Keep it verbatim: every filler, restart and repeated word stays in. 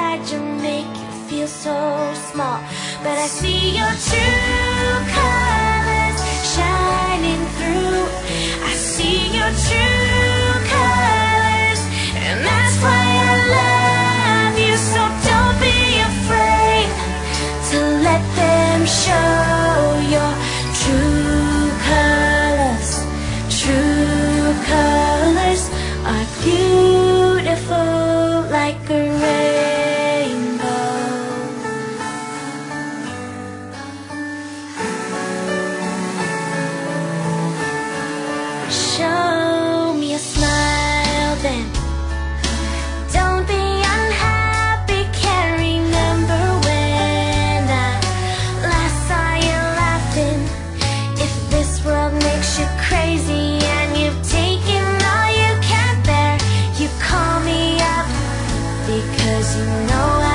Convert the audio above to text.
tried to make you feel so small, but I see your true colors shining through. I see your true colors, and that's why I love you. So don't be afraid to let them show your true colors. True colors are beautiful like a rainbow. Show me a smile then. Don't be unhappy, can't remember when I last saw you laughing. If this world makes you crazy and you've taken all you can bear, you call me up because you know I